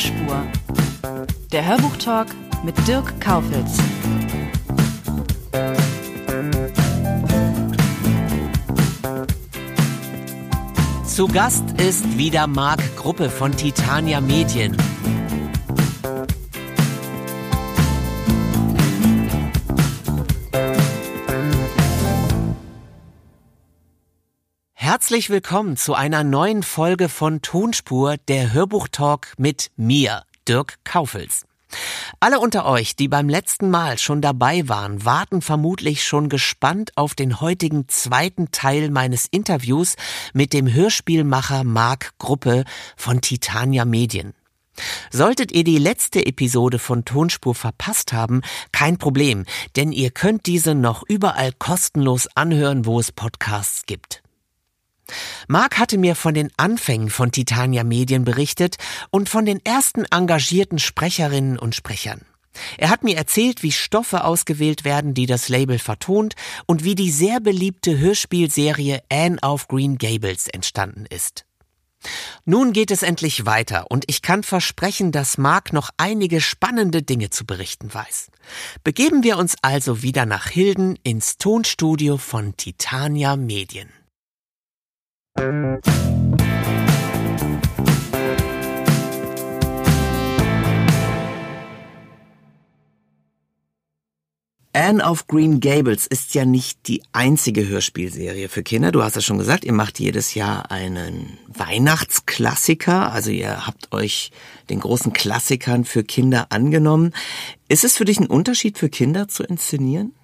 Tonspur. Der Hörbuchtalk mit Dirk Kaufitz. Zu Gast ist wieder Marc Gruppe von Titania Medien. Herzlich willkommen zu einer neuen Folge von Tonspur, der Hörbuchtalk mit mir, Dirk Kaufitz. Alle unter euch, die beim letzten Mal schon dabei waren, warten vermutlich schon gespannt auf den heutigen zweiten Teil meines Interviews mit dem Hörspielmacher Marc Gruppe von Titania Medien. Solltet ihr die letzte Episode von Tonspur verpasst haben, kein Problem, denn ihr könnt diese noch überall kostenlos anhören, wo es Podcasts gibt. Marc hatte mir von den Anfängen von Titania Medien berichtet und von den ersten engagierten Sprecherinnen und Sprechern. Er hat mir erzählt, wie Stoffe ausgewählt werden, die das Label vertont, und wie die sehr beliebte Hörspielserie Anne of Green Gables entstanden ist. Nun geht es endlich weiter und ich kann versprechen, dass Marc noch einige spannende Dinge zu berichten weiß. Begeben wir uns also wieder nach Hilden ins Tonstudio von Titania Medien. Anne of Green Gables ist ja nicht die einzige Hörspielserie für Kinder. Du hast es schon gesagt, ihr macht jedes Jahr einen Weihnachtsklassiker. Also ihr habt euch den großen Klassikern für Kinder angenommen. Ist es für dich ein Unterschied für Kinder zu inszenieren?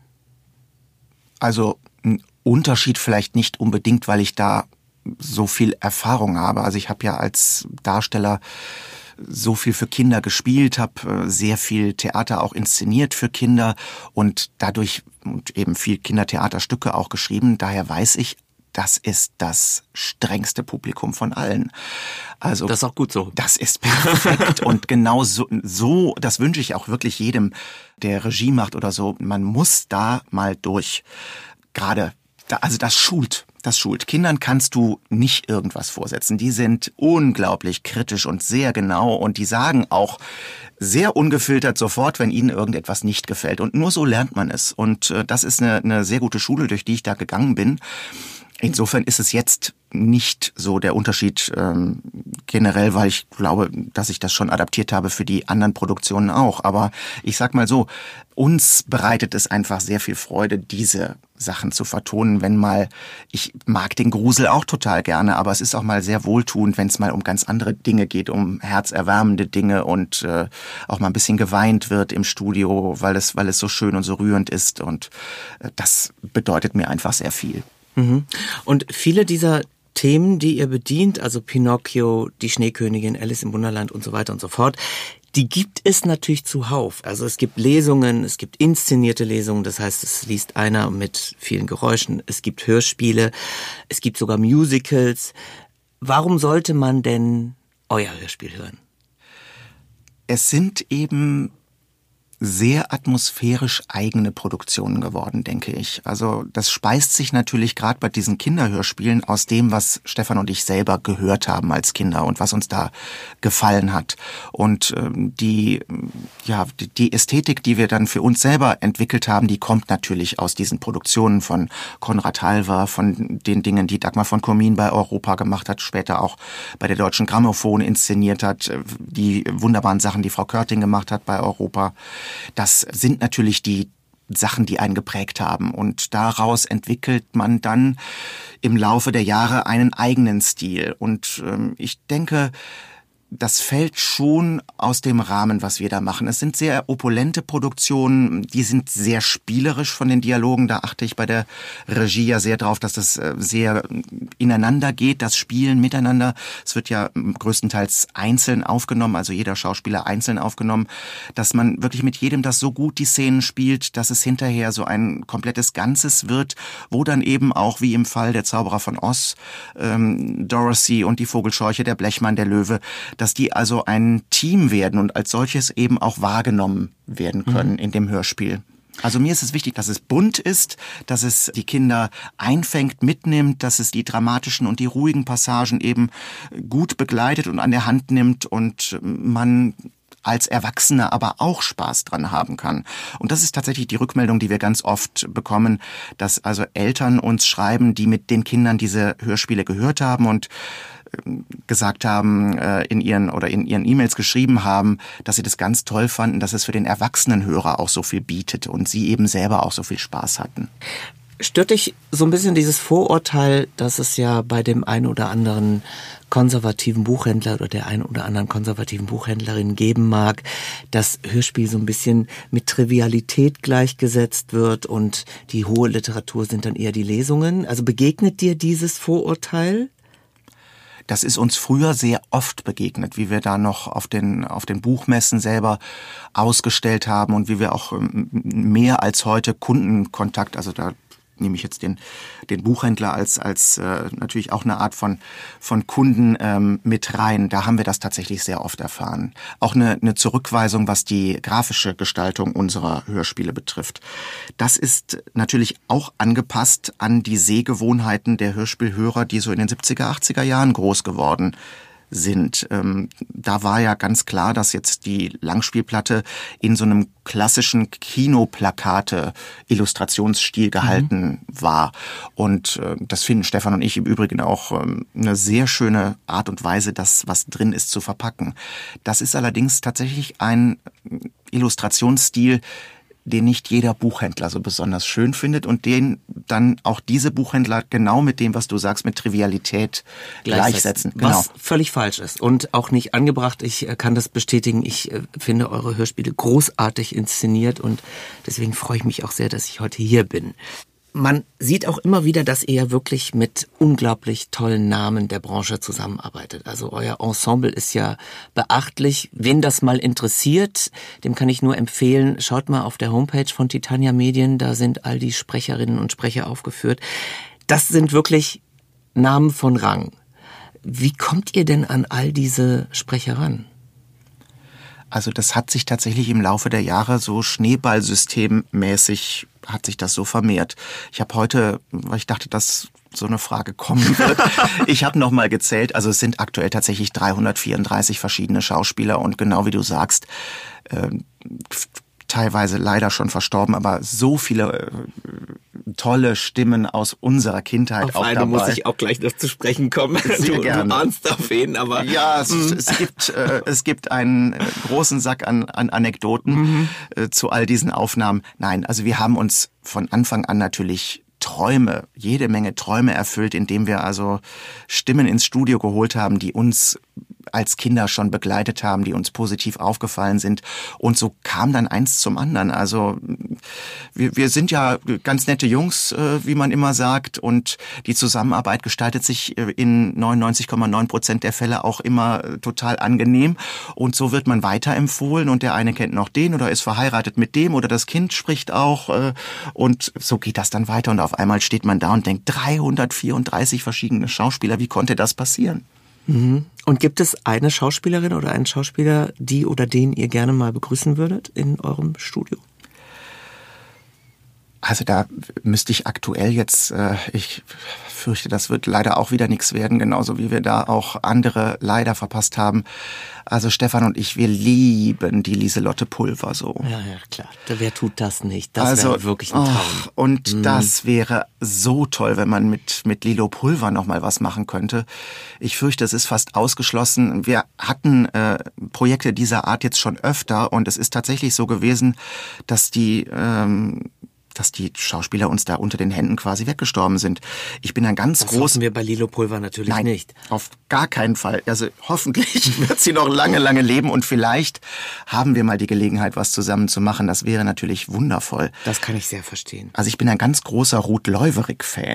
Also ein Unterschied vielleicht nicht unbedingt, weil ich da so viel Erfahrung habe. Also ich habe ja als Darsteller so viel für Kinder gespielt, habe sehr viel Theater auch inszeniert für Kinder und dadurch und eben viel Kindertheaterstücke auch geschrieben. Daher weiß ich, das ist das strengste Publikum von allen. Also das ist auch gut so. Das ist perfekt und genau so, das wünsche ich auch wirklich jedem, der Regie macht oder so. Man muss da mal durch. Gerade also das schult. Kindern kannst du nicht irgendwas vorsetzen. Die sind unglaublich kritisch und sehr genau und die sagen auch sehr ungefiltert sofort, wenn ihnen irgendetwas nicht gefällt. Und nur so lernt man es. Und das ist eine sehr gute Schule, durch die ich da gegangen bin. Insofern ist es jetzt nicht so der Unterschied generell, weil ich glaube, dass ich das schon adaptiert habe für die anderen Produktionen auch. Aber ich sag mal so, uns bereitet es einfach sehr viel Freude, diese Sachen zu vertonen, ich mag den Grusel auch total gerne, aber es ist auch mal sehr wohltuend, wenn es mal um ganz andere Dinge geht, um herzerwärmende Dinge und auch mal ein bisschen geweint wird im Studio, weil es so schön und so rührend ist und das bedeutet mir einfach sehr viel. Und viele dieser Themen, die ihr bedient, also Pinocchio, die Schneekönigin, Alice im Wunderland und so weiter und so fort, die gibt es natürlich zuhauf. Also es gibt Lesungen, es gibt inszenierte Lesungen, das heißt, es liest einer mit vielen Geräuschen, es gibt Hörspiele, es gibt sogar Musicals. Warum sollte man denn euer Hörspiel hören? Es sind eben sehr atmosphärisch eigene Produktionen geworden, denke ich. Also das speist sich natürlich gerade bei diesen Kinderhörspielen aus dem, was Stefan und ich selber gehört haben als Kinder und was uns da gefallen hat. Und die Ästhetik, die wir dann für uns selber entwickelt haben, die kommt natürlich aus diesen Produktionen von Konrad Halver, von den Dingen, die Dagmar von Kurmin bei Europa gemacht hat, später auch bei der Deutschen Grammophon inszeniert hat, die wunderbaren Sachen, die Frau Körting gemacht hat bei Europa. Das sind natürlich die Sachen, die einen geprägt haben. Und daraus entwickelt man dann im Laufe der Jahre einen eigenen Stil. Und ich denke, das fällt schon aus dem Rahmen, was wir da machen. Es sind sehr opulente Produktionen, die sind sehr spielerisch von den Dialogen. Da achte ich bei der Regie ja sehr drauf, dass das sehr ineinander geht, das Spielen miteinander. Es wird ja größtenteils einzeln aufgenommen, also jeder Schauspieler einzeln aufgenommen, dass man wirklich mit jedem das so gut die Szenen spielt, dass es hinterher so ein komplettes Ganzes wird, wo dann eben auch, wie im Fall der Zauberer von Oz, Dorothy und die Vogelscheuche, der Blechmann, der Löwe, dass die also ein Team werden und als solches eben auch wahrgenommen werden können in dem Hörspiel. Also mir ist es wichtig, dass es bunt ist, dass es die Kinder einfängt, mitnimmt, dass es die dramatischen und die ruhigen Passagen eben gut begleitet und an der Hand nimmt und man als Erwachsener aber auch Spaß dran haben kann. Und das ist tatsächlich die Rückmeldung, die wir ganz oft bekommen, dass also Eltern uns schreiben, die mit den Kindern diese Hörspiele gehört haben und gesagt haben, in ihren E-Mails geschrieben haben, dass sie das ganz toll fanden, dass es für den erwachsenen Hörer auch so viel bietet und sie eben selber auch so viel Spaß hatten. Stört dich so ein bisschen dieses Vorurteil, dass es ja bei dem einen oder anderen konservativen Buchhändler oder der einen oder anderen konservativen Buchhändlerin geben mag, dass Hörspiel so ein bisschen mit Trivialität gleichgesetzt wird und die hohe Literatur sind dann eher die Lesungen? Also begegnet dir dieses Vorurteil? Das ist uns früher sehr oft begegnet, wie wir da noch auf den Buchmessen selber ausgestellt haben und wie wir auch mehr als heute Kundenkontakt, also da nehme ich jetzt den Buchhändler als natürlich auch eine Art von Kunden mit rein. Da haben wir das tatsächlich sehr oft erfahren. Auch eine Zurückweisung, was die grafische Gestaltung unserer Hörspiele betrifft. Das ist natürlich auch angepasst an die Sehgewohnheiten der Hörspielhörer, die so in den 70er, 80er Jahren groß geworden sind. Da war ja ganz klar, dass jetzt die Langspielplatte in so einem klassischen Kinoplakate-Illustrationsstil gehalten war. Und das finden Stefan und ich im Übrigen auch eine sehr schöne Art und Weise, das, was drin ist, zu verpacken. Das ist allerdings tatsächlich ein Illustrationsstil, den nicht jeder Buchhändler so besonders schön findet und den dann auch diese Buchhändler genau mit dem, was du sagst, mit Trivialität gleichsetzen. Genau. Was völlig falsch ist und auch nicht angebracht. Ich kann das bestätigen. Ich finde eure Hörspiele großartig inszeniert und deswegen freue ich mich auch sehr, dass ich heute hier bin. Man sieht auch immer wieder, dass ihr wirklich mit unglaublich tollen Namen der Branche zusammenarbeitet. Also euer Ensemble ist ja beachtlich. Wen das mal interessiert, dem kann ich nur empfehlen, schaut mal auf der Homepage von Titania Medien, da sind all die Sprecherinnen und Sprecher aufgeführt. Das sind wirklich Namen von Rang. Wie kommt ihr denn an all diese Sprecher ran? Also das hat sich tatsächlich im Laufe der Jahre so schneeballsystemmäßig hat sich das so vermehrt. Ich habe heute, weil ich dachte, dass so eine Frage kommen wird, ich habe nochmal gezählt, also es sind aktuell tatsächlich 334 verschiedene Schauspieler und genau wie du sagst, teilweise leider schon verstorben, aber so viele tolle Stimmen aus unserer Kindheit auch dabei. Muss ich auch gleich noch zu sprechen kommen. Sehr gerne. Du ahnst auf wen, aber... Ja, es gibt einen großen Sack an Anekdoten zu all diesen Aufnahmen. Nein, also wir haben uns von Anfang an natürlich jede Menge Träume erfüllt, indem wir also Stimmen ins Studio geholt haben, die uns als Kinder schon begleitet haben, die uns positiv aufgefallen sind. Und so kam dann eins zum anderen. Also wir sind ja ganz nette Jungs, wie man immer sagt. Und die Zusammenarbeit gestaltet sich in 99,9% der Fälle auch immer total angenehm. Und so wird man weiterempfohlen und der eine kennt noch den oder ist verheiratet mit dem oder das Kind spricht auch. Und so geht das dann weiter. Und auf einmal steht man da und denkt, 334 verschiedene Schauspieler, wie konnte das passieren? Und gibt es eine Schauspielerin oder einen Schauspieler, die oder den ihr gerne mal begrüßen würdet in eurem Studio? Also da müsste ich aktuell jetzt, ich fürchte, das wird leider auch wieder nichts werden, genauso wie wir da auch andere leider verpasst haben. Also Stefan und ich, wir lieben die Lieselotte Pulver so. Ja, klar. Wer tut das nicht? Das wäre wirklich ein Traum. Und das wäre so toll, wenn man mit Lilo Pulver noch mal was machen könnte. Ich fürchte, es ist fast ausgeschlossen. Wir hatten Projekte dieser Art jetzt schon öfter und es ist tatsächlich so gewesen, dass die Schauspieler uns da unter den Händen quasi weggestorben sind. Ich bin ein ganz groß. Das hoffen wir bei Lilo Pulver natürlich nicht. Auf gar keinen Fall. Also hoffentlich wird sie noch lange, lange leben und vielleicht haben wir mal die Gelegenheit, was zusammen zu machen. Das wäre natürlich wundervoll. Das kann ich sehr verstehen. Also ich bin ein ganz großer Ruth Leuwerig-Fan.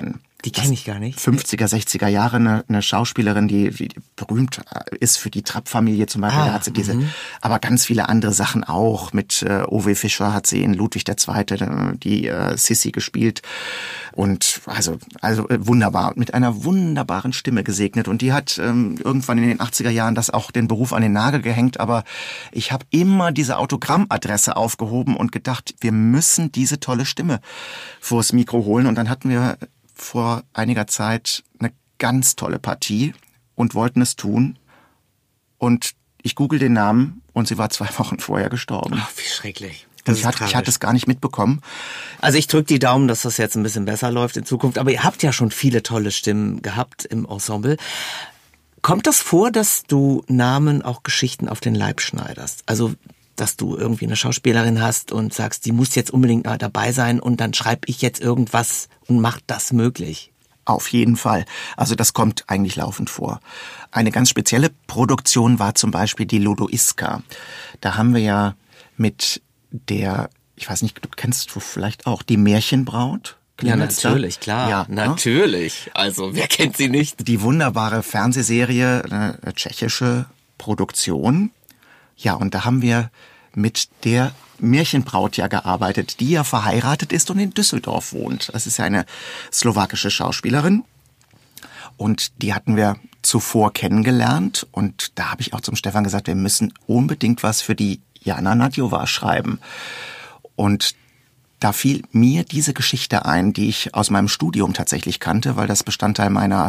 Die kenne ich gar nicht. 50er, 60er Jahre eine Schauspielerin, die berühmt ist für die Trapp-Familie zum Beispiel. Da hat sie aber ganz viele andere Sachen auch. Mit Ove Fischer hat sie in Ludwig II. Die Sissi gespielt. Und also wunderbar, mit einer wunderbaren Stimme gesegnet. Und die hat irgendwann in den 80er Jahren das auch den Beruf an den Nagel gehängt. Aber ich habe immer diese Autogrammadresse aufgehoben und gedacht, wir müssen diese tolle Stimme vors Mikro holen. Und dann hatten wir vor einiger Zeit eine ganz tolle Partie und wollten es tun. Und ich google den Namen und sie war 2 Wochen vorher gestorben. Ach, wie schrecklich. Ich hatte es gar nicht mitbekommen. Also ich drücke die Daumen, dass das jetzt ein bisschen besser läuft in Zukunft. Aber ihr habt ja schon viele tolle Stimmen gehabt im Ensemble. Kommt das vor, dass du Namen, auch Geschichten auf den Leib schneiderst? Also dass du irgendwie eine Schauspielerin hast und sagst, die muss jetzt unbedingt dabei sein und dann schreibe ich jetzt irgendwas und mach das möglich. Auf jeden Fall. Also das kommt eigentlich laufend vor. Eine ganz spezielle Produktion war zum Beispiel die Lodoiska. Da haben wir ja mit der, ich weiß nicht, du kennst du vielleicht auch, die Märchenbraut? Ja, natürlich, klar. Ja, natürlich. Also, wer kennt sie nicht? Die wunderbare Fernsehserie, eine tschechische Produktion. Ja, und da haben wir mit der Märchenbraut ja gearbeitet, die ja verheiratet ist und in Düsseldorf wohnt. Das ist ja eine slowakische Schauspielerin. Und die hatten wir zuvor kennengelernt. Und da habe ich auch zum Stefan gesagt, wir müssen unbedingt was für die Jana Nadjová schreiben. Und da fiel mir diese Geschichte ein, die ich aus meinem Studium tatsächlich kannte, weil das Bestandteil meiner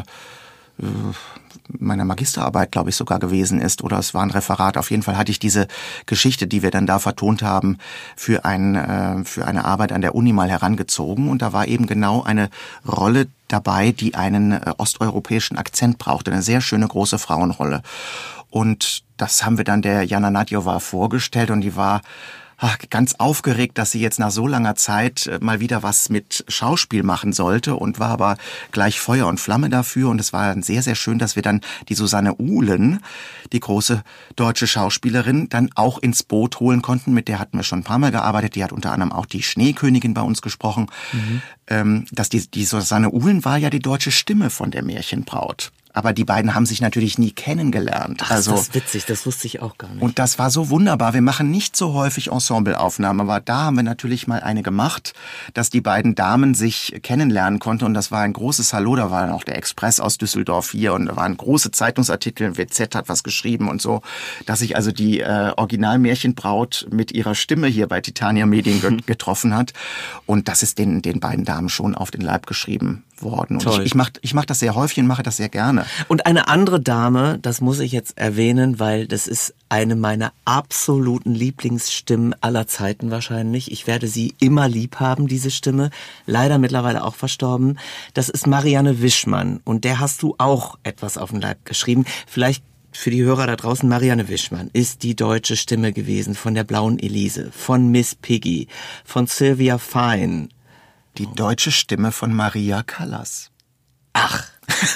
Magisterarbeit, glaube ich, sogar gewesen ist, oder es war ein Referat. Auf jeden Fall hatte ich diese Geschichte, die wir dann da vertont haben, für eine Arbeit an der Uni mal herangezogen. Und da war eben genau eine Rolle dabei, die einen osteuropäischen Akzent brauchte. Eine sehr schöne, große Frauenrolle. Und das haben wir dann der Jana Nadjová vorgestellt und die war ganz aufgeregt, dass sie jetzt nach so langer Zeit mal wieder was mit Schauspiel machen sollte und war aber gleich Feuer und Flamme dafür. Und es war dann sehr, sehr schön, dass wir dann die Susanne Uhlen, die große deutsche Schauspielerin, dann auch ins Boot holen konnten. Mit der hatten wir schon ein paar Mal gearbeitet. Die hat unter anderem auch die Schneekönigin bei uns gesprochen. Dass die Susanne Uhlen war ja die deutsche Stimme von der Märchenbraut. Aber die beiden haben sich natürlich nie kennengelernt. Ach, also, das ist witzig, das wusste ich auch gar nicht. Und das war so wunderbar. Wir machen nicht so häufig Ensembleaufnahmen, aber da haben wir natürlich mal eine gemacht, dass die beiden Damen sich kennenlernen konnten. Und das war ein großes Hallo. Da war dann auch der Express aus Düsseldorf hier und da waren große Zeitungsartikel. WZ hat was geschrieben und so, dass sich also die Original-Märchenbraut mit ihrer Stimme hier bei Titania Medien getroffen hat. Und das ist den beiden Damen schon auf den Leib geschrieben worden. Und ich mach das sehr häufig und mache das sehr gerne. Und eine andere Dame, das muss ich jetzt erwähnen, weil das ist eine meiner absoluten Lieblingsstimmen aller Zeiten wahrscheinlich. Ich werde sie immer lieb haben, diese Stimme. Leider mittlerweile auch verstorben. Das ist Marianne Wischmann. Und der hast du auch etwas auf den Leib geschrieben. Vielleicht für die Hörer da draußen, Marianne Wischmann ist die deutsche Stimme gewesen von der Blauen Elise, von Miss Piggy, von Sylvia Fine. Die deutsche Stimme von Maria Callas. Ach.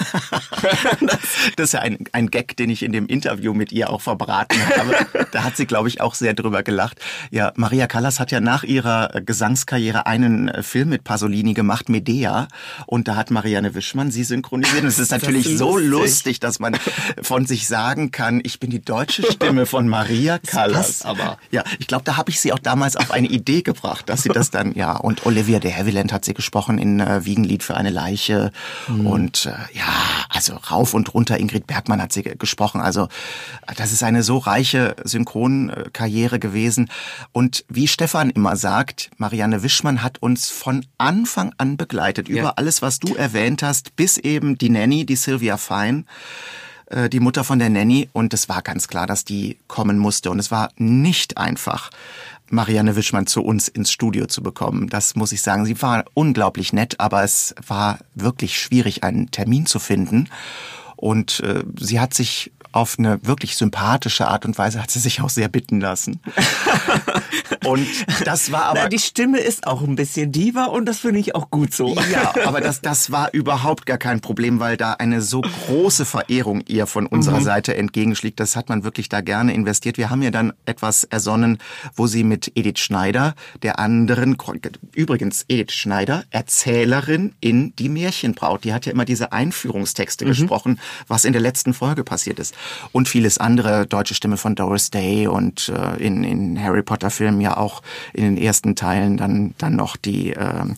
Das ist ja ein Gag, den ich in dem Interview mit ihr auch verbraten habe. Da hat sie, glaube ich, auch sehr drüber gelacht. Ja, Maria Callas hat ja nach ihrer Gesangskarriere einen Film mit Pasolini gemacht, Medea. Und da hat Marianne Wischmann sie synchronisiert. Und es ist natürlich so lustig, dass man von sich sagen kann, ich bin die deutsche Stimme von Maria Callas. Das passt aber. Ja, ich glaube, da habe ich sie auch damals auf eine Idee gebracht, dass sie das dann, ja. Und Olivia de Havilland hat sie gesprochen in Wiegenlied für eine Leiche. Und ja, also rauf und runter. Ingrid Bergmann hat sie gesprochen. Also das ist eine so reiche Synchronkarriere gewesen. Und wie Stefan immer sagt, Marianne Wischmann hat uns von Anfang an begleitet. Ja. Über alles, was du erwähnt hast, bis eben die Nanny, die Sylvia Fine, die Mutter von der Nanny. Und es war ganz klar, dass die kommen musste. Und es war nicht einfach, Marianne Wischmann zu uns ins Studio zu bekommen. Das muss ich sagen. Sie war unglaublich nett, aber es war wirklich schwierig, einen Termin zu finden. Und sie hat sich auf eine wirklich sympathische Art und Weise hat sie sich auch sehr bitten lassen. Und das war aber... Na, die Stimme ist auch ein bisschen Diva und das finde ich auch gut so. Ja, aber das war überhaupt gar kein Problem, weil da eine so große Verehrung ihr von unserer Seite entgegenschlägt. Das hat man wirklich da gerne investiert. Wir haben ja dann etwas ersonnen, wo sie mit Edith Schneider, der anderen, übrigens Edith Schneider, Erzählerin in Die Märchenbraut. Die hat ja immer diese Einführungstexte gesprochen, was in der letzten Folge passiert ist. Und vieles andere, deutsche Stimme von Doris Day und in Harry Potter Filmen ja auch in den ersten Teilen dann noch die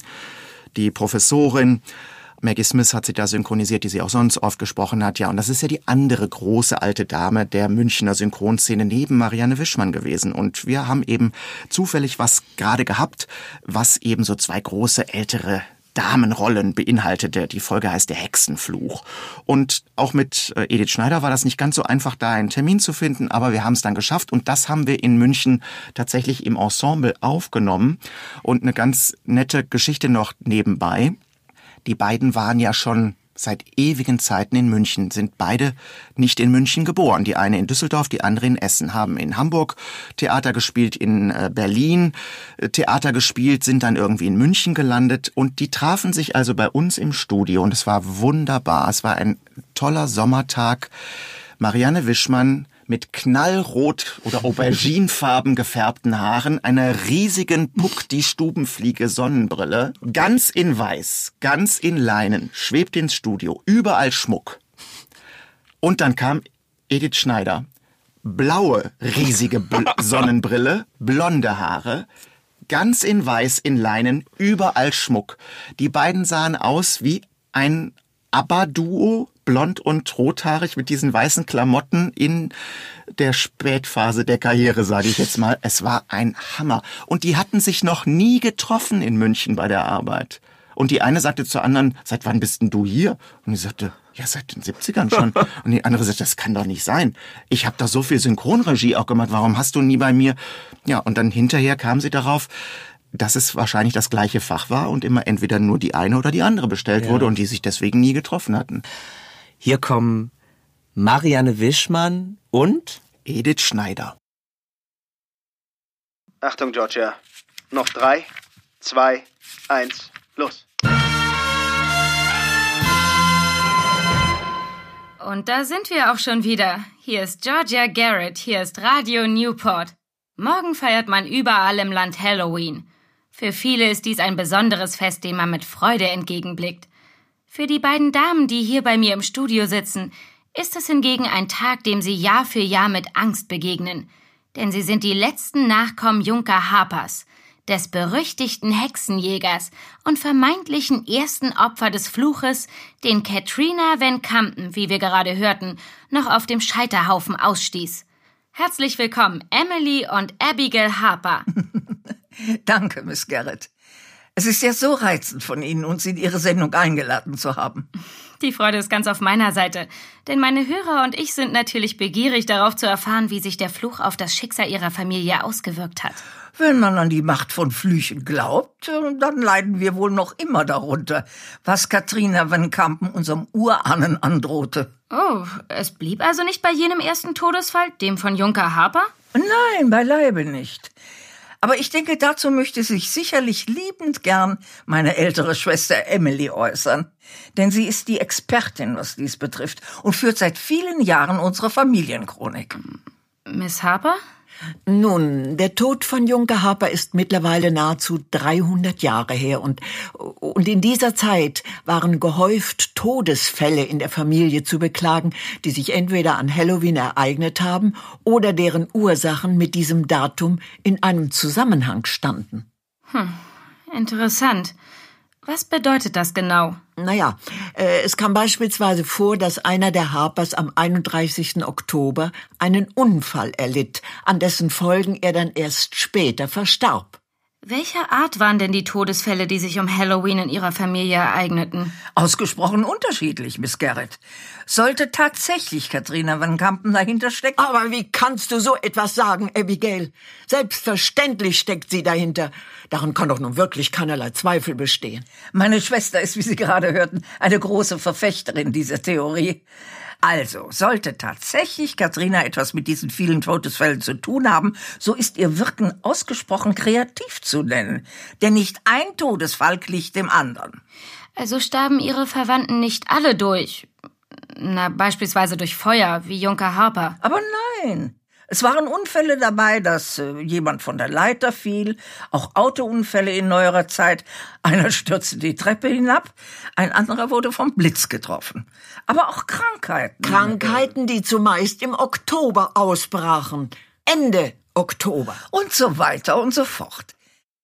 Professorin. Maggie Smith hat sie da synchronisiert, die sie auch sonst oft gesprochen hat. Ja, und das ist ja die andere große alte Dame der Münchner Synchronszene neben Marianne Wischmann gewesen. Und wir haben eben zufällig was gerade gehabt, was eben so zwei große ältere Damenrollen beinhaltete. Die Folge heißt Der Hexenfluch. Und auch mit Edith Schneider war das nicht ganz so einfach, da einen Termin zu finden, aber wir haben es dann geschafft und das haben wir in München tatsächlich im Ensemble aufgenommen. Und eine ganz nette Geschichte noch nebenbei. Die beiden waren ja schon seit ewigen Zeiten in München, sind beide nicht in München geboren. Die eine in Düsseldorf, die andere in Essen, haben in Hamburg Theater gespielt, in Berlin Theater gespielt, sind dann irgendwie in München gelandet und die trafen sich also bei uns im Studio und es war wunderbar. Es war ein toller Sommertag. Marianne Wischmann mit knallrot oder auberginefarben gefärbten Haaren, einer riesigen Puck-die-Stubenfliege Sonnenbrille, ganz in weiß, ganz in Leinen, schwebt ins Studio, überall Schmuck. Und dann kam Edith Schneider, blaue, riesige Sonnenbrille, blonde Haare, ganz in weiß, in Leinen, überall Schmuck. Die beiden sahen aus wie ein ABBA-Duo, blond und rothaarig mit diesen weißen Klamotten in der Spätphase der Karriere, sage ich jetzt mal. Es war ein Hammer. Und die hatten sich noch nie getroffen in München bei der Arbeit. Und die eine sagte zur anderen, seit wann bist denn du hier? Und die sagte, ja, seit den 70ern schon. Und die andere sagte, das kann doch nicht sein. Ich habe da so viel Synchronregie auch gemacht. Warum hast du nie bei mir? Ja, und dann hinterher kam sie darauf, dass es wahrscheinlich das gleiche Fach war und immer entweder nur die eine oder die andere bestellt wurde und die sich deswegen nie getroffen hatten. Hier kommen Marianne Wischmann und Edith Schneider. Achtung, Georgia. Noch 3, 2, 1, los. Und da sind wir auch schon wieder. Hier ist Georgia Garrett, hier ist Radio Newport. Morgen feiert man überall im Land Halloween. Für viele ist dies ein besonderes Fest, dem man mit Freude entgegenblickt. Für die beiden Damen, die hier bei mir im Studio sitzen, ist es hingegen ein Tag, dem sie Jahr für Jahr mit Angst begegnen. Denn sie sind die letzten Nachkommen Junker Harpers, des berüchtigten Hexenjägers und vermeintlichen ersten Opfer des Fluches, den Katrina Van Campen, wie wir gerade hörten, noch auf dem Scheiterhaufen ausstieß. Herzlich willkommen, Emily und Abigail Harper. Danke, Miss Garrett. Es ist ja so reizend von Ihnen, uns in Ihre Sendung eingeladen zu haben. Die Freude ist ganz auf meiner Seite, denn meine Hörer und ich sind natürlich begierig darauf zu erfahren, wie sich der Fluch auf das Schicksal ihrer Familie ausgewirkt hat. Wenn man an die Macht von Flüchen glaubt, dann leiden wir wohl noch immer darunter, was Katrina Van Campen unserem Urahnen androhte. Oh, es blieb also nicht bei jenem ersten Todesfall, dem von Junker Harper? Nein, beileibe nicht. Aber ich denke, dazu möchte sich sicherlich liebend gern meine ältere Schwester Emily äußern. Denn sie ist die Expertin, was dies betrifft, und führt seit vielen Jahren unsere Familienchronik. Miss Harper? Nun, der Tod von Junker Harper ist mittlerweile nahezu 300 Jahre her und in dieser Zeit waren gehäuft Todesfälle in der Familie zu beklagen, die sich entweder an Halloween ereignet haben oder deren Ursachen mit diesem Datum in einem Zusammenhang standen. Interessant. Was bedeutet das genau? Naja, es kam beispielsweise vor, dass einer der Harpers am 31. Oktober einen Unfall erlitt, an dessen Folgen er dann erst später verstarb. Welcher Art waren denn die Todesfälle, die sich um Halloween in Ihrer Familie ereigneten? Ausgesprochen unterschiedlich, Miss Garrett. Sollte tatsächlich Katrina Van Campen dahinter stecken? Aber wie kannst du so etwas sagen, Abigail? Selbstverständlich steckt sie dahinter. Daran kann doch nun wirklich keinerlei Zweifel bestehen. Meine Schwester ist, wie Sie gerade hörten, eine große Verfechterin dieser Theorie. Also, sollte tatsächlich Katrina etwas mit diesen vielen Todesfällen zu tun haben, so ist ihr Wirken ausgesprochen kreativ zu nennen. Denn nicht ein Todesfall gleicht dem anderen. Also starben ihre Verwandten nicht alle durch? Na, beispielsweise durch Feuer, wie Junker Harper. Aber nein. Es waren Unfälle dabei, dass jemand von der Leiter fiel, auch Autounfälle in neuerer Zeit. Einer stürzte die Treppe hinab, ein anderer wurde vom Blitz getroffen. Aber auch Krankheiten. Krankheiten, die zumeist im Oktober ausbrachen. Ende Oktober. Und so weiter und so fort.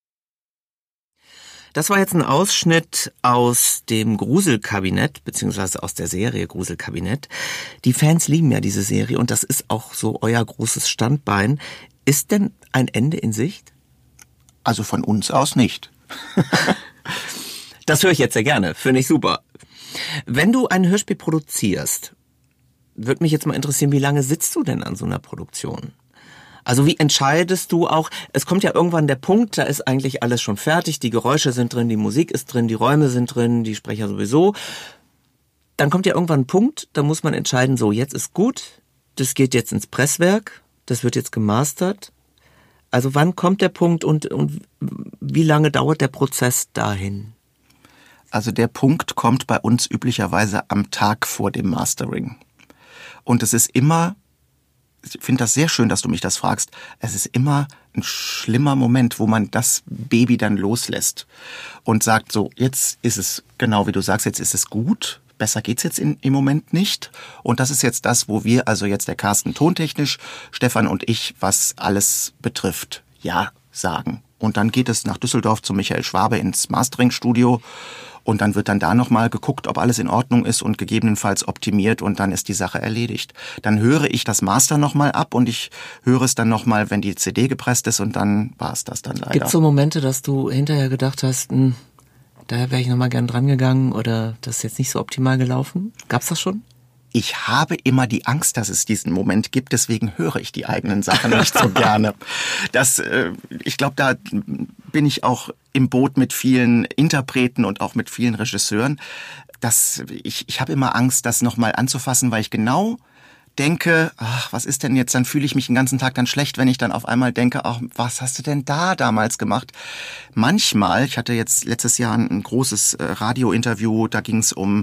Das war jetzt ein Ausschnitt aus dem Gruselkabinett, beziehungsweise aus der Serie Gruselkabinett. Die Fans lieben ja diese Serie und das ist auch so euer großes Standbein. Ist denn ein Ende in Sicht? Also von uns aus nicht. Das höre ich jetzt sehr gerne, finde ich super. Wenn du ein Hörspiel produzierst, würde mich jetzt mal interessieren, wie lange sitzt du denn an so einer Produktion? Also wie entscheidest du auch, es kommt ja irgendwann der Punkt, da ist eigentlich alles schon fertig, die Geräusche sind drin, die Musik ist drin, die Räume sind drin, die Sprecher sowieso. Dann kommt ja irgendwann ein Punkt, da muss man entscheiden, so jetzt ist gut, das geht jetzt ins Presswerk, das wird jetzt gemastert. Also wann kommt der Punkt und wie lange dauert der Prozess dahin? Also der Punkt kommt bei uns üblicherweise am Tag vor dem Mastering. Und es ist immer, ich finde das sehr schön, dass du mich das fragst, es ist immer ein schlimmer Moment, wo man das Baby dann loslässt und sagt so, jetzt ist es, genau wie du sagst, jetzt ist es gut, besser geht's jetzt im Moment nicht. Und das ist jetzt das, wo wir, also jetzt der Carsten tontechnisch, Stefan und ich, was alles betrifft, ja sagen. Und dann geht es nach Düsseldorf zu Michael Schwabe ins Mastering-Studio. Und dann wird dann da nochmal geguckt, ob alles in Ordnung ist und gegebenenfalls optimiert und dann ist die Sache erledigt. Dann höre ich das Master nochmal ab und ich höre es dann nochmal, wenn die CD gepresst ist und dann war es das dann leider. Gibt es so Momente, dass du hinterher gedacht hast, da wäre ich nochmal gern dran gegangen oder das ist jetzt nicht so optimal gelaufen? Gab's das schon? Ich habe immer die Angst, dass es diesen Moment gibt, deswegen höre ich die eigenen Sachen nicht so gerne. Ich glaube, da bin ich auch im Boot mit vielen Interpreten und auch mit vielen Regisseuren. Ich habe immer Angst, das nochmal anzufassen, weil ich genau denke, ach, was ist denn jetzt? Dann fühle ich mich den ganzen Tag dann schlecht, wenn ich dann auf einmal denke, ach, was hast du denn da damals gemacht? Manchmal, ich hatte jetzt letztes Jahr ein großes Radiointerview, da ging es um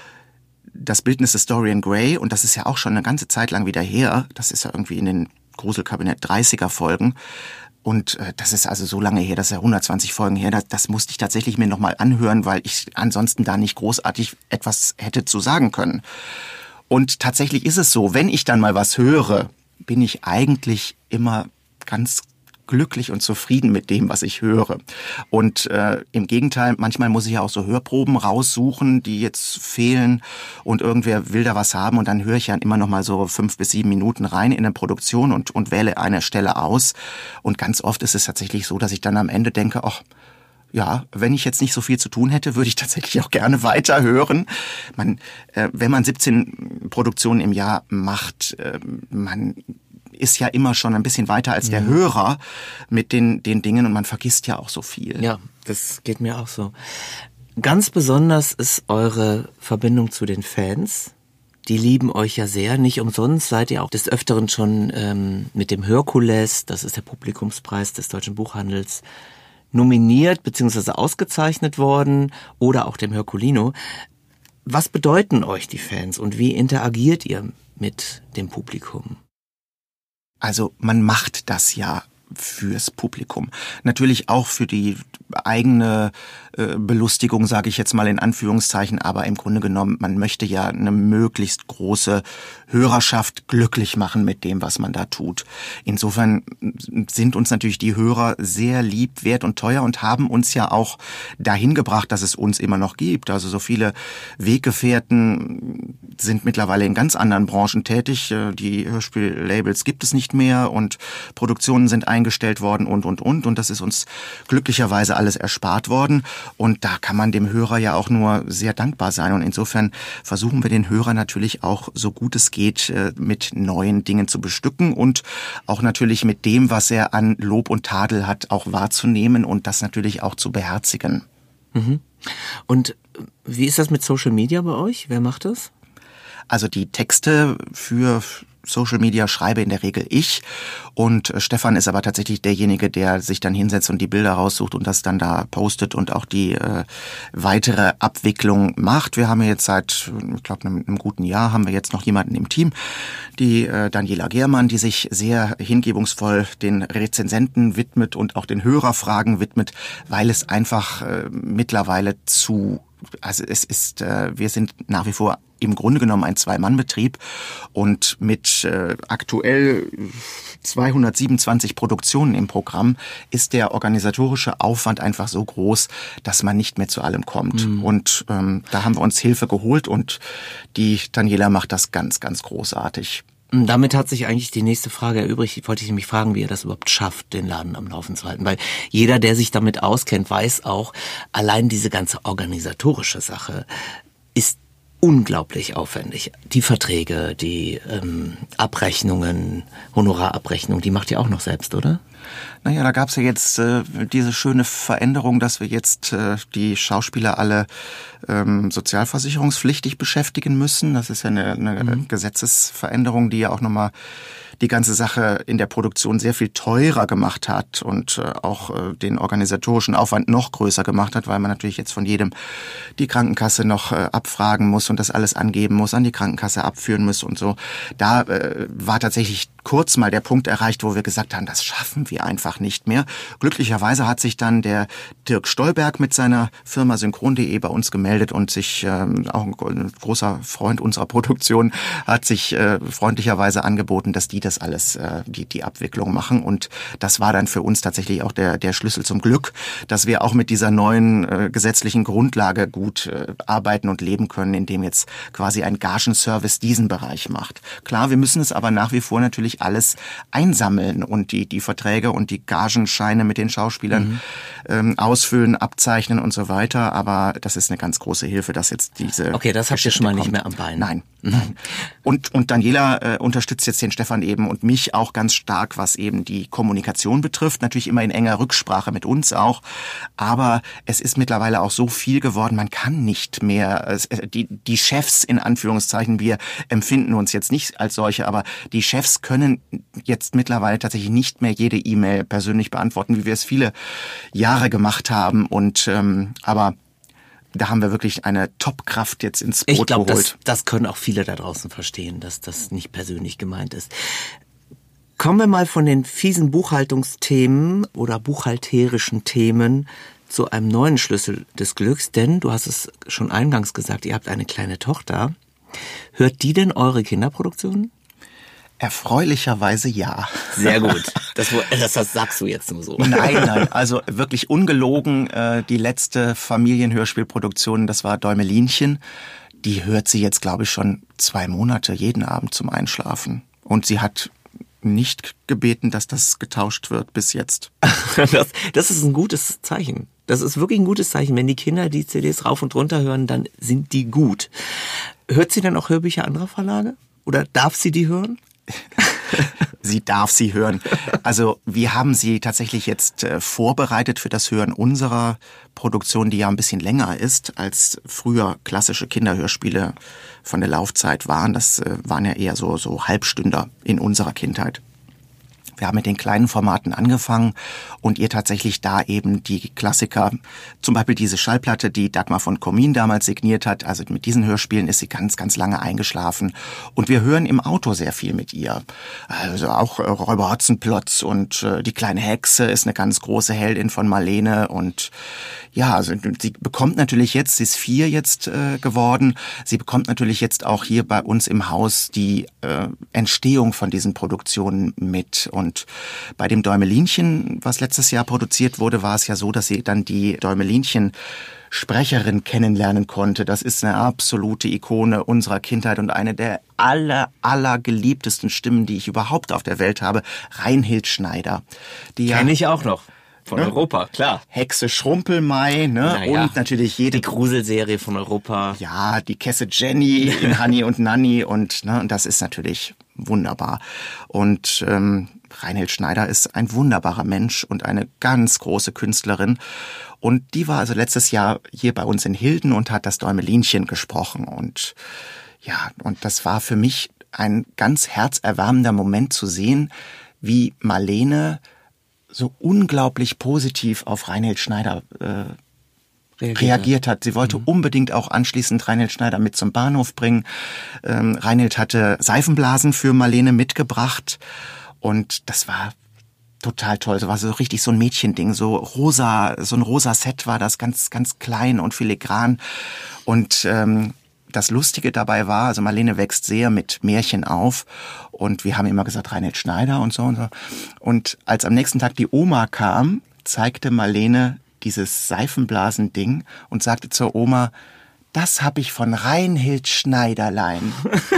das Bildnis des Dorian Gray und das ist ja auch schon eine ganze Zeit lang wieder her. Das ist ja irgendwie in den Gruselkabinett 30er Folgen. Und das ist also so lange her, das ist ja 120 Folgen her. Das musste ich tatsächlich mir nochmal anhören, weil ich ansonsten da nicht großartig etwas hätte zu sagen können. Und tatsächlich ist es so, wenn ich dann mal was höre, bin ich eigentlich immer ganz glücklich und zufrieden mit dem, was ich höre. Und im Gegenteil, manchmal muss ich ja auch so Hörproben raussuchen, die jetzt fehlen und irgendwer will da was haben und dann höre ich ja immer noch mal so 5 bis 7 Minuten rein in eine Produktion und wähle eine Stelle aus. Und ganz oft ist es tatsächlich so, dass ich dann am Ende denke, ach, ja, wenn ich jetzt nicht so viel zu tun hätte, würde ich tatsächlich auch gerne weiter hören. Wenn man 17 Produktionen im Jahr macht, man ist ja immer schon ein bisschen weiter als der Hörer mit den Dingen und man vergisst ja auch so viel. Ja, das geht mir auch so. Ganz besonders ist eure Verbindung zu den Fans. Die lieben euch ja sehr. Nicht umsonst seid ihr auch des Öfteren schon mit dem Hörkules, das ist der Publikumspreis des Deutschen Buchhandels, nominiert bzw. ausgezeichnet worden oder auch dem Hörkulino. Was bedeuten euch die Fans und wie interagiert ihr mit dem Publikum? Also man macht das ja fürs Publikum. Natürlich auch für die eigene Belustigung, sage ich jetzt mal in Anführungszeichen, aber im Grunde genommen, man möchte ja eine möglichst große Hörerschaft glücklich machen mit dem, was man da tut. Insofern sind uns natürlich die Hörer sehr lieb, wert und teuer und haben uns ja auch dahin gebracht, dass es uns immer noch gibt. Also so viele Weggefährten sind mittlerweile in ganz anderen Branchen tätig. Die Hörspiellabels gibt es nicht mehr und Produktionen sind eingestellt worden und das ist uns glücklicherweise alles erspart worden. Und da kann man dem Hörer ja auch nur sehr dankbar sein. Und insofern versuchen wir den Hörer natürlich auch, so gut es geht, mit neuen Dingen zu bestücken und auch natürlich mit dem, was er an Lob und Tadel hat, auch wahrzunehmen und das natürlich auch zu beherzigen. Mhm. Und wie ist das mit Social Media bei euch? Wer macht das? Also die Texte für Social Media schreibe in der Regel ich und Stefan ist aber tatsächlich derjenige, der sich dann hinsetzt und die Bilder raussucht und das dann da postet und auch die weitere Abwicklung macht. Wir haben jetzt seit, ich glaube, einem guten Jahr haben wir jetzt noch jemanden im Team, die Daniela Gehrmann, die sich sehr hingebungsvoll den Rezensenten widmet und auch den Hörerfragen widmet, weil es einfach mittlerweile wir sind nach wie vor im Grunde genommen ein Zwei-Mann-Betrieb und mit aktuell 227 Produktionen im Programm ist der organisatorische Aufwand einfach so groß, dass man nicht mehr zu allem kommt. Und da haben wir uns Hilfe geholt und die Daniela macht das ganz, ganz großartig. Damit hat sich eigentlich die nächste Frage erübrigt. Wollte ich nämlich fragen, wie er das überhaupt schafft, den Laden am Laufen zu halten. Weil jeder, der sich damit auskennt, weiß auch, allein diese ganze organisatorische Sache ist unglaublich aufwendig. Die Verträge, die Abrechnungen, Honorarabrechnungen, die macht ihr auch noch selbst, oder? Naja, da gab's ja jetzt diese schöne Veränderung, dass wir jetzt die Schauspieler alle sozialversicherungspflichtig beschäftigen müssen. Das ist ja eine Gesetzesveränderung, die ja auch nochmal die ganze Sache in der Produktion sehr viel teurer gemacht hat und auch den organisatorischen Aufwand noch größer gemacht hat, weil man natürlich jetzt von jedem die Krankenkasse noch abfragen muss und das alles angeben muss, an die Krankenkasse abführen muss und so. Da war tatsächlich kurz mal der Punkt erreicht, wo wir gesagt haben, das schaffen wir einfach nicht mehr. Glücklicherweise hat sich dann der Dirk Stolberg mit seiner Firma Synchron.de bei uns gemeldet und sich auch ein großer Freund unserer Produktion hat sich freundlicherweise angeboten, dass die das alles, die Abwicklung machen. Und das war dann für uns tatsächlich auch der Schlüssel zum Glück, dass wir auch mit dieser neuen gesetzlichen Grundlage gut arbeiten und leben können, indem jetzt quasi ein Gagenservice diesen Bereich macht. Klar, wir müssen es aber nach wie vor natürlich alles einsammeln und die Verträge und die Gagenscheine mit den Schauspielern ausfüllen, abzeichnen und so weiter. Aber das ist eine ganz große Hilfe, dass jetzt diese... Okay, das habt ihr schon mal nicht mehr am Bein. Nein. Und Daniela unterstützt jetzt den Stefan eben und mich auch ganz stark, was eben die Kommunikation betrifft. Natürlich immer in enger Rücksprache mit uns auch. Aber es ist mittlerweile auch so viel geworden, man kann nicht mehr... Die Chefs, in Anführungszeichen, wir empfinden uns jetzt nicht als solche, aber die Chefs können jetzt mittlerweile tatsächlich nicht mehr jede E-Mail persönlich beantworten, wie wir es viele Jahre gemacht haben. Und aber da haben wir wirklich eine Top-Kraft jetzt ins Boot geholt. Ich glaube, das können auch viele da draußen verstehen, dass das nicht persönlich gemeint ist. Kommen wir mal von den fiesen Buchhaltungsthemen oder buchhalterischen Themen zu einem neuen Schlüssel des Glücks, denn du hast es schon eingangs gesagt, ihr habt eine kleine Tochter. Hört die denn eure Kinderproduktionen? Erfreulicherweise ja. Sehr gut. Das sagst du jetzt nur so. Nein. Also wirklich ungelogen. Die letzte Familienhörspielproduktion, das war Däumelinchen. Die hört sie jetzt, glaube ich, schon 2 Monate jeden Abend zum Einschlafen. Und sie hat nicht gebeten, dass das getauscht wird bis jetzt. Das ist ein gutes Zeichen. Das ist wirklich ein gutes Zeichen. Wenn die Kinder die CDs rauf und runter hören, dann sind die gut. Hört sie dann auch Hörbücher anderer Verlage? Oder darf sie die hören? Sie darf sie hören. Also wir haben sie tatsächlich jetzt vorbereitet für das Hören unserer Produktion, die ja ein bisschen länger ist, als früher klassische Kinderhörspiele von der Laufzeit waren. Das waren ja eher so Halbstünder in unserer Kindheit. Wir haben mit den kleinen Formaten angefangen und ihr tatsächlich da eben die Klassiker, zum Beispiel diese Schallplatte, die Dagmar von Komin damals signiert hat, also mit diesen Hörspielen ist sie ganz, ganz lange eingeschlafen. Und wir hören im Auto sehr viel mit ihr. Also auch Räuber Hotzenplotz und die kleine Hexe ist eine ganz große Heldin von Marlene. Und ja, also sie bekommt natürlich jetzt, sie ist 4 jetzt geworden, sie bekommt natürlich jetzt auch hier bei uns im Haus die Entstehung von diesen Produktionen mit. Und bei dem Däumelinchen, was letztes Jahr produziert wurde, war es ja so, dass sie dann die Däumelinchen-Sprecherin kennenlernen konnte. Das ist eine absolute Ikone unserer Kindheit und eine der aller geliebtesten Stimmen, die ich überhaupt auf der Welt habe, Reinhild Schneider. Kenne ich auch noch. Von Europa, klar. Hexe Schrumpelmai, ne? Naja, und natürlich die Gruselserie von Europa. Ja, die Kesse Jenny in Hanni und Nanni und das ist natürlich wunderbar. Und Reinhild Schneider ist ein wunderbarer Mensch und eine ganz große Künstlerin. Und die war also letztes Jahr hier bei uns in Hilden und hat das Däumelinchen gesprochen. Und Ja, und das war für mich ein ganz herzerwärmender Moment zu sehen, wie Marlene so unglaublich positiv auf Reinhild Schneider reagiert hat. Sie wollte unbedingt auch anschließend Reinhild Schneider mit zum Bahnhof bringen. Reinhild hatte Seifenblasen für Marlene mitgebracht und das war total toll. Das war so richtig so ein Mädchending, so ein rosa Set war das, ganz, ganz klein und filigran. Und das Lustige dabei war, also Marlene wächst sehr mit Märchen auf und wir haben immer gesagt Reinhild Schneider und so und so. Und als am nächsten Tag die Oma kam, zeigte Marlene dieses Seifenblasending und sagte zur Oma, das habe ich von Reinhild Schneiderlein.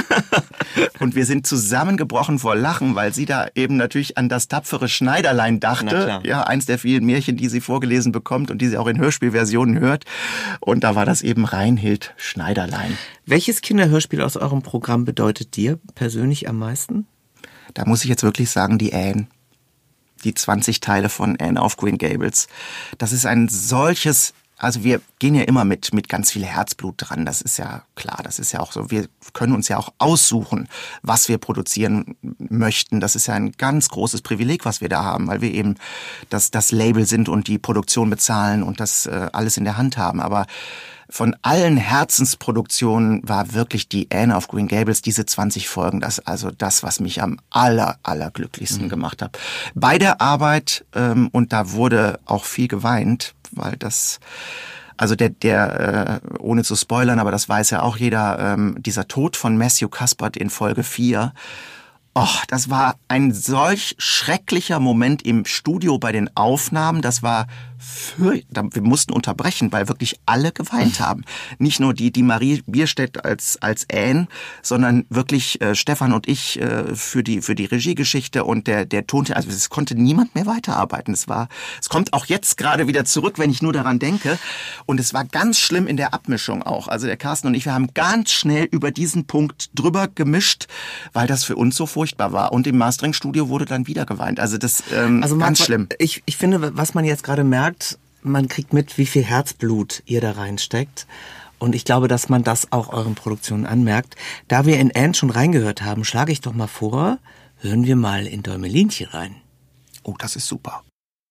Und wir sind zusammengebrochen vor Lachen, weil sie da eben natürlich an das tapfere Schneiderlein dachte. Ja, eins der vielen Märchen, die sie vorgelesen bekommt und die sie auch in Hörspielversionen hört. Und da war das eben Reinhild Schneiderlein. Welches Kinderhörspiel aus eurem Programm bedeutet dir persönlich am meisten? Da muss ich jetzt wirklich sagen, die Anne. Die 20 Teile von Anne auf Green Gables. Das ist ein solches, also wir gehen ja immer mit ganz viel Herzblut dran, das ist ja klar, das ist ja auch so, wir können uns ja auch aussuchen, was wir produzieren möchten. Das ist ja ein ganz großes Privileg, was wir da haben, weil wir eben das Label sind und die Produktion bezahlen und das alles in der Hand haben. Aber von allen Herzensproduktionen war wirklich die Anne auf Green Gables, diese 20 Folgen, das, was mich am allerglücklichsten gemacht hat. Bei der Arbeit, und da wurde auch viel geweint, weil das, also ohne zu spoilern, aber das weiß ja auch jeder, dieser Tod von Matthew Cuthbert in Folge 4, das war ein solch schrecklicher Moment im Studio bei den Aufnahmen. Das war wir mussten unterbrechen, weil wirklich alle geweint haben. Nicht nur die Marie Bierstedt als Anne, sondern wirklich Stefan und ich für die Regiegeschichte und der Ton. Also es konnte niemand mehr weiterarbeiten. Es kommt auch jetzt gerade wieder zurück, wenn ich nur daran denke. Und es war ganz schlimm in der Abmischung auch. Also der Carsten und ich, wir haben ganz schnell über diesen Punkt drüber gemischt, weil das für uns so furchtbar war. Und im Mastering-Studio wurde dann wieder geweint. Also das ganz schlimm. Ich finde, was man jetzt gerade merkt, man kriegt mit, wie viel Herzblut ihr da reinsteckt. Und ich glaube, dass man das auch euren Produktionen anmerkt. Da wir in Anne schon reingehört haben, schlage ich doch mal vor, hören wir mal in Däumelinchen rein. Oh, das ist super.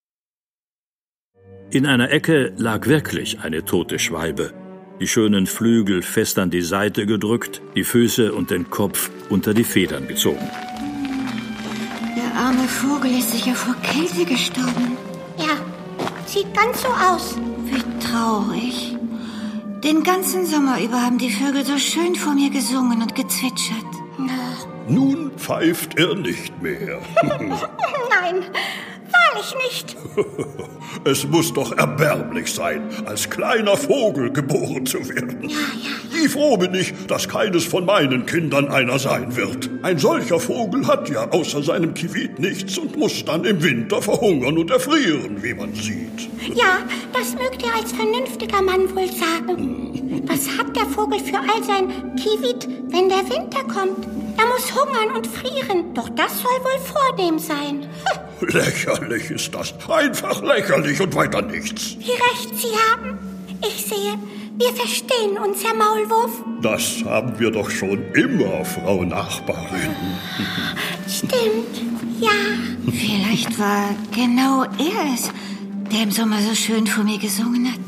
In einer Ecke lag wirklich eine tote Schwalbe. Die schönen Flügel fest an die Seite gedrückt, die Füße und den Kopf unter die Federn gezogen. Der arme Vogel ist sicher vor Kälte gestorben. Ja, sieht ganz so aus. Wie traurig. Den ganzen Sommer über haben die Vögel so schön vor mir gesungen und gezwitschert. Nun pfeift er nicht mehr. Nein, wahrlich nicht. Es muss doch erbärmlich sein, als kleiner Vogel geboren zu werden. Ja. Wie froh bin ich, dass keines von meinen Kindern einer sein wird. Ein solcher Vogel hat ja außer seinem Kivit nichts und muss dann im Winter verhungern und erfrieren, wie man sieht. Ja, das mögt ihr als vernünftiger Mann wohl sagen. Was hat der Vogel für all sein Kivit, wenn der Winter kommt? Er muss hungern und frieren. Doch das soll wohl vornehm sein. Lächerlich ist das. Einfach lächerlich und weiter nichts. Wie recht Sie haben. Ich sehe, wir verstehen uns, Herr Maulwurf. Das haben wir doch schon immer, Frau Nachbarin. Stimmt, ja. Vielleicht war genau er es, der im Sommer so schön vor mir gesungen hat.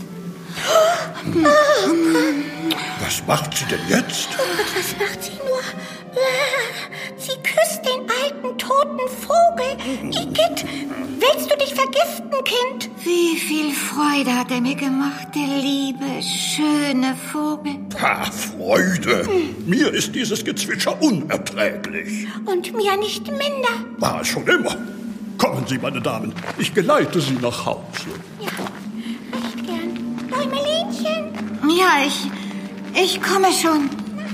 Was macht sie denn jetzt? Oh Gott, was macht sie nur? Sie küsst den alten, toten Vogel. Igitt, willst du dich vergiften, Kind? Wie viel Freude hat er mir gemacht, der liebe, schöne Vogel. Freude. Mir ist dieses Gezwitscher unerträglich. Und mir nicht minder. War es schon immer. Kommen Sie, meine Damen, ich geleite Sie nach Hause. Ja, recht gern. Däumelinchen. Ja, ich komme schon.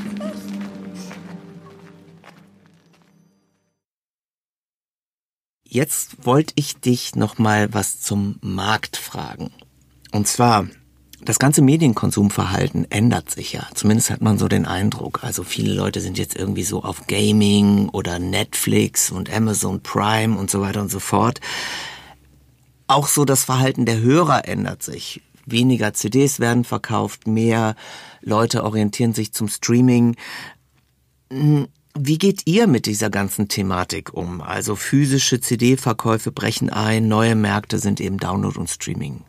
Jetzt wollte ich dich noch mal was zum Markt fragen. Und zwar, das ganze Medienkonsumverhalten ändert sich ja. Zumindest hat man so den Eindruck. Also viele Leute sind jetzt irgendwie so auf Gaming oder Netflix und Amazon Prime und so weiter und so fort. Auch so das Verhalten der Hörer ändert sich. Weniger CDs werden verkauft, mehr Leute orientieren sich zum Streaming. Wie geht ihr mit dieser ganzen Thematik um? Also physische CD-Verkäufe brechen ein, neue Märkte sind eben Download und Streaming.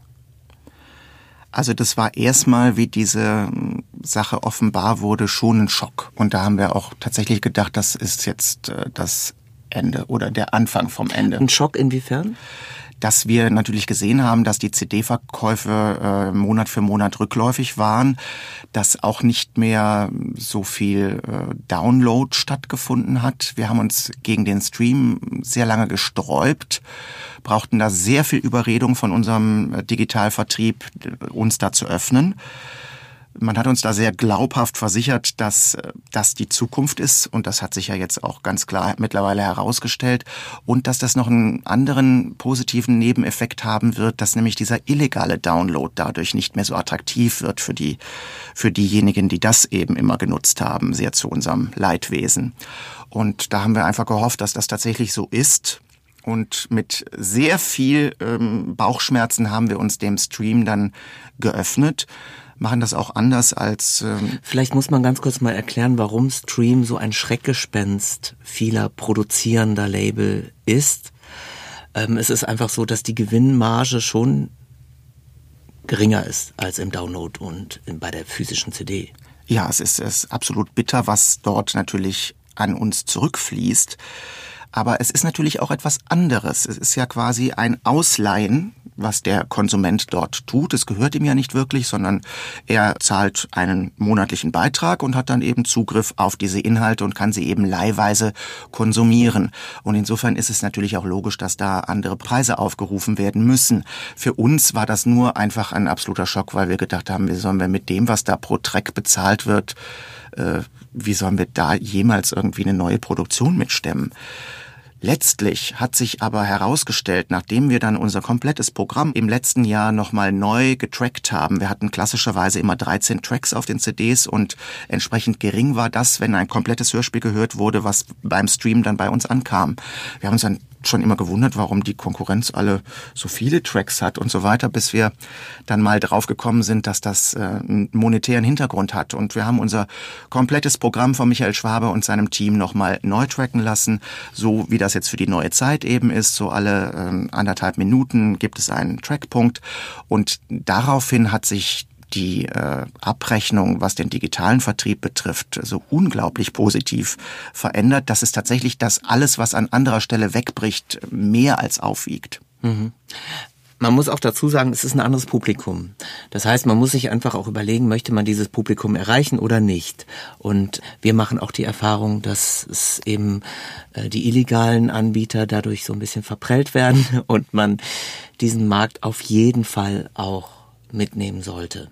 Also das war erstmal, wie diese Sache offenbar wurde, schon ein Schock. Und da haben wir auch tatsächlich gedacht, das ist jetzt das Ende oder der Anfang vom Ende. Ein Schock inwiefern? Dass wir natürlich gesehen haben, dass die CD-Verkäufe Monat für Monat rückläufig waren, dass auch nicht mehr so viel Download stattgefunden hat. Wir haben uns gegen den Stream sehr lange gesträubt, brauchten da sehr viel Überredung von unserem Digitalvertrieb, uns da zu öffnen. Man hat uns da sehr glaubhaft versichert, dass das die Zukunft ist, und das hat sich ja jetzt auch ganz klar mittlerweile herausgestellt, und dass das noch einen anderen positiven Nebeneffekt haben wird, dass nämlich dieser illegale Download dadurch nicht mehr so attraktiv wird für diejenigen, die das eben immer genutzt haben, sehr zu unserem Leidwesen. Und da haben wir einfach gehofft, dass das tatsächlich so ist. Und mit sehr viel Bauchschmerzen haben wir uns dem Stream dann geöffnet. Machen das auch anders als... Vielleicht muss man ganz kurz mal erklären, warum Stream so ein Schreckgespenst vieler produzierender Label ist. Es ist einfach so, dass die Gewinnmarge schon geringer ist als im Download und bei der physischen CD. Ja, es ist absolut bitter, was dort natürlich an uns zurückfließt. Aber es ist natürlich auch etwas anderes. Es ist ja quasi ein Ausleihen, was der Konsument dort tut. Es gehört ihm ja nicht wirklich, sondern er zahlt einen monatlichen Beitrag und hat dann eben Zugriff auf diese Inhalte und kann sie eben leihweise konsumieren. Und insofern ist es natürlich auch logisch, dass da andere Preise aufgerufen werden müssen. Für uns war das nur einfach ein absoluter Schock, weil wir gedacht haben, wie sollen wir mit dem, was da pro Track bezahlt wird, wie sollen wir da jemals irgendwie eine neue Produktion mitstemmen? Letztlich hat sich aber herausgestellt, nachdem wir dann unser komplettes Programm im letzten Jahr nochmal neu getrackt haben, wir hatten klassischerweise immer 13 Tracks auf den CDs und entsprechend gering war das, wenn ein komplettes Hörspiel gehört wurde, was beim Stream dann bei uns ankam. Wir haben uns dann schon immer gewundert, warum die Konkurrenz alle so viele Tracks hat und so weiter, bis wir dann mal drauf gekommen sind, dass das einen monetären Hintergrund hat. Und wir haben unser komplettes Programm von Michael Schwabe und seinem Team nochmal neu tracken lassen, so wie das jetzt für die neue Zeit eben ist. So alle 1,5 Minuten gibt es einen Trackpunkt, und daraufhin hat sich die Abrechnung, was den digitalen Vertrieb betrifft, so unglaublich positiv verändert, dass es tatsächlich das alles, was an anderer Stelle wegbricht, mehr als aufwiegt. Mhm. Man muss auch dazu sagen, es ist ein anderes Publikum. Das heißt, man muss sich einfach auch überlegen, möchte man dieses Publikum erreichen oder nicht. Und wir machen auch die Erfahrung, dass es eben die illegalen Anbieter dadurch so ein bisschen verprellt werden und man diesen Markt auf jeden Fall auch mitnehmen sollte.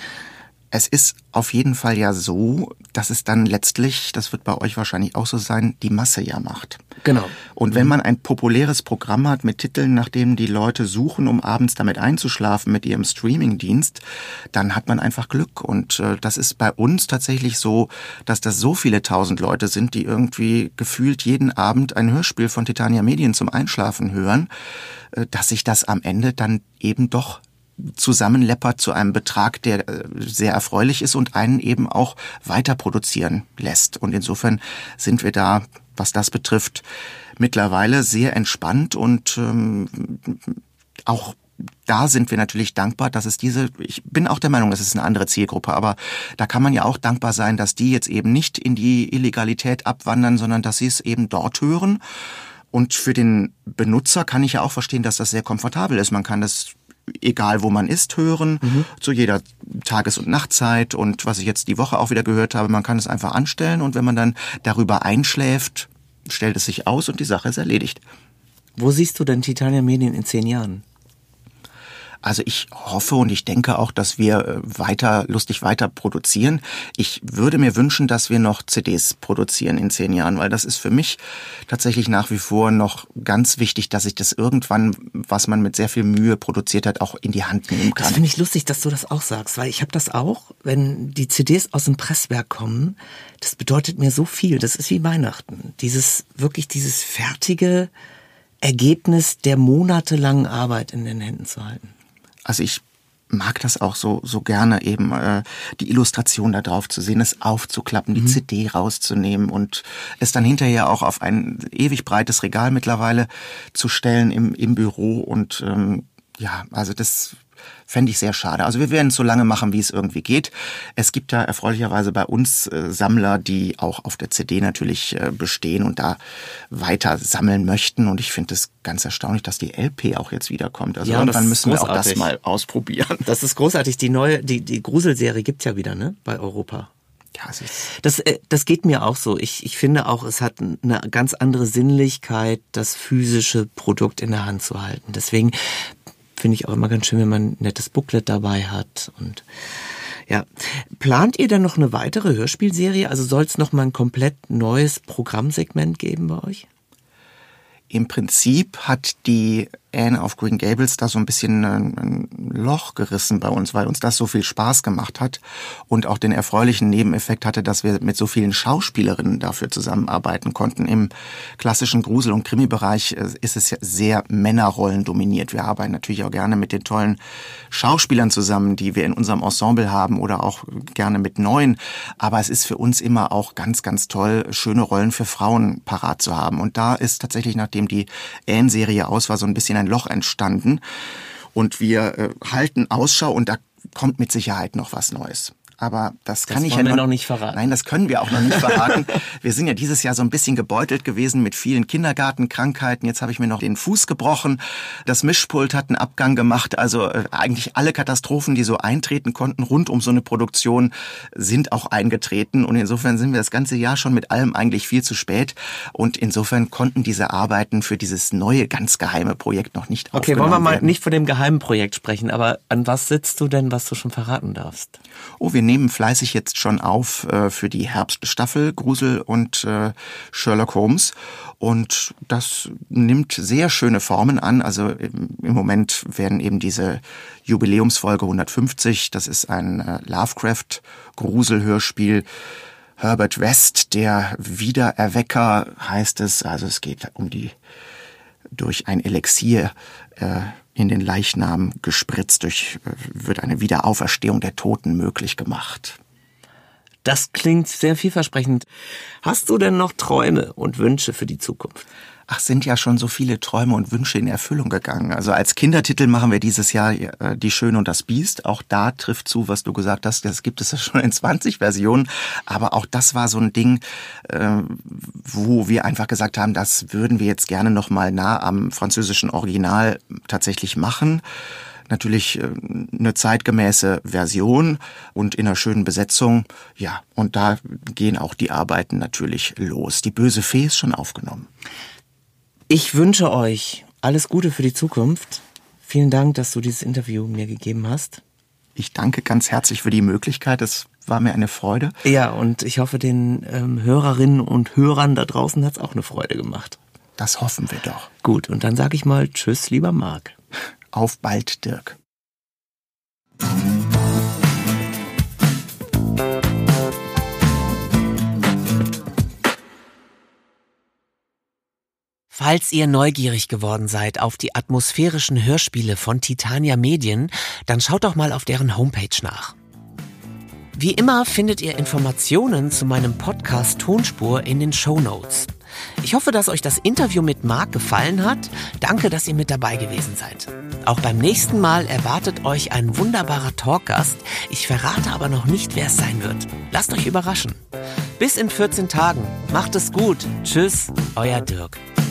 Es ist auf jeden Fall ja so, dass es dann letztlich, das wird bei euch wahrscheinlich auch so sein, die Masse ja macht. Genau. Und wenn man ein populäres Programm hat mit Titeln, nach denen die Leute suchen, um abends damit einzuschlafen mit ihrem Streamingdienst, dann hat man einfach Glück. Und das ist bei uns tatsächlich so, dass das so viele 1000 Leute sind, die irgendwie gefühlt jeden Abend ein Hörspiel von Titania Medien zum Einschlafen hören, dass sich das am Ende dann eben doch zusammenleppert zu einem Betrag, der sehr erfreulich ist und einen eben auch weiter produzieren lässt. Und insofern sind wir da, was das betrifft, mittlerweile sehr entspannt, und auch da sind wir natürlich dankbar, dass es ich bin auch der Meinung, das ist eine andere Zielgruppe, aber da kann man ja auch dankbar sein, dass die jetzt eben nicht in die Illegalität abwandern, sondern dass sie es eben dort hören. Und für den Benutzer kann ich ja auch verstehen, dass das sehr komfortabel ist. Man kann das egal wo man ist, hören, zu jeder Tages- und Nachtzeit, und was ich jetzt die Woche auch wieder gehört habe, man kann es einfach anstellen, und wenn man dann darüber einschläft, stellt es sich aus und die Sache ist erledigt. Wo siehst du denn Titania Medien in 10 Jahren? Also ich hoffe und ich denke auch, dass wir lustig weiter produzieren. Ich würde mir wünschen, dass wir noch CDs produzieren in 10 Jahren, weil das ist für mich tatsächlich nach wie vor noch ganz wichtig, dass ich das irgendwann, was man mit sehr viel Mühe produziert hat, auch in die Hand nehmen kann. Das finde ich lustig, dass du das auch sagst, weil ich habe das auch, wenn die CDs aus dem Presswerk kommen, das bedeutet mir so viel. Das ist wie Weihnachten. Dieses fertige Ergebnis der monatelangen Arbeit in den Händen zu halten. Also ich mag das auch so gerne eben, die Illustration da drauf zu sehen, es aufzuklappen, die CD rauszunehmen und es dann hinterher auch auf ein ewig breites Regal mittlerweile zu stellen im Büro und also das fände ich sehr schade. Also wir werden es so lange machen, wie es irgendwie geht. Es gibt da erfreulicherweise bei uns Sammler, die auch auf der CD natürlich bestehen und da weiter sammeln möchten. Und ich finde es ganz erstaunlich, dass die LP auch jetzt wiederkommt. Also irgendwann müssen wir auch das mal ausprobieren. Das ist großartig. Die Gruselserie gibt's ja wieder, ne, bei Europa. Ja, das geht mir auch so. Ich finde auch, es hat eine ganz andere Sinnlichkeit, das physische Produkt in der Hand zu halten. Deswegen finde ich auch immer ganz schön, wenn man ein nettes Booklet dabei hat. Und ja, plant ihr denn noch eine weitere Hörspielserie? Also soll es noch mal ein komplett neues Programmsegment geben bei euch? Im Prinzip hat die Anne of Green Gables da so ein bisschen ein Loch gerissen bei uns, weil uns das so viel Spaß gemacht hat und auch den erfreulichen Nebeneffekt hatte, dass wir mit so vielen Schauspielerinnen dafür zusammenarbeiten konnten. Im klassischen Grusel- und Krimi-Bereich ist es ja sehr Männerrollen dominiert. Wir arbeiten natürlich auch gerne mit den tollen Schauspielern zusammen, die wir in unserem Ensemble haben oder auch gerne mit neuen. Aber es ist für uns immer auch ganz, ganz toll, schöne Rollen für Frauen parat zu haben. Und da ist tatsächlich, nachdem die Anne-Serie aus war, so ein bisschen ein Loch entstanden und wir halten Ausschau und da kommt mit Sicherheit noch was Neues. Aber das kann ich ja noch nicht verraten. Nein, das können wir auch noch nicht verraten. Wir sind ja dieses Jahr so ein bisschen gebeutelt gewesen mit vielen Kindergartenkrankheiten. Jetzt habe ich mir noch den Fuß gebrochen. Das Mischpult hat einen Abgang gemacht. Also eigentlich alle Katastrophen, die so eintreten konnten rund um so eine Produktion, sind auch eingetreten. Und insofern sind wir das ganze Jahr schon mit allem eigentlich viel zu spät. Und insofern konnten diese Arbeiten für dieses neue, ganz geheime Projekt noch nicht aufgenommen werden. Okay, wollen wir mal nicht von dem geheimen Projekt sprechen, aber an was sitzt du denn, was du schon verraten darfst? Oh, wir nehmen fleißig jetzt schon auf für die Herbststaffel Grusel und Sherlock Holmes und das nimmt sehr schöne Formen an. Also im Moment werden eben diese Jubiläumsfolge 150, das ist ein Lovecraft-Grusel-Hörspiel. Herbert West, der Wiedererwecker heißt es, also es geht um durch ein Elixier in den Leichnam gespritzt, wird eine Wiederauferstehung der Toten möglich gemacht. Das klingt sehr vielversprechend. Hast du denn noch Träume und Wünsche für die Zukunft? Ach, sind ja schon so viele Träume und Wünsche in Erfüllung gegangen. Also als Kindertitel machen wir dieses Jahr Die Schöne und das Biest. Auch da trifft zu, was du gesagt hast. Das gibt es ja schon in 20 Versionen. Aber auch das war so ein Ding, wo wir einfach gesagt haben, das würden wir jetzt gerne noch mal nah am französischen Original tatsächlich machen. Natürlich eine zeitgemäße Version und in einer schönen Besetzung. Ja, und da gehen auch die Arbeiten natürlich los. Die böse Fee ist schon aufgenommen. Ich wünsche euch alles Gute für die Zukunft. Vielen Dank, dass du dieses Interview mir gegeben hast. Ich danke ganz herzlich für die Möglichkeit. Es war mir eine Freude. Ja, und ich hoffe, den Hörerinnen und Hörern da draußen hat es auch eine Freude gemacht. Das hoffen wir doch. Gut, und dann sage ich mal Tschüss, lieber Marc. Auf bald, Dirk. Falls ihr neugierig geworden seid auf die atmosphärischen Hörspiele von Titania Medien, dann schaut doch mal auf deren Homepage nach. Wie immer findet ihr Informationen zu meinem Podcast Tonspur in den Shownotes. Ich hoffe, dass euch das Interview mit Marc gefallen hat. Danke, dass ihr mit dabei gewesen seid. Auch beim nächsten Mal erwartet euch ein wunderbarer Talkgast. Ich verrate aber noch nicht, wer es sein wird. Lasst euch überraschen. Bis in 14 Tagen. Macht es gut. Tschüss, euer Dirk.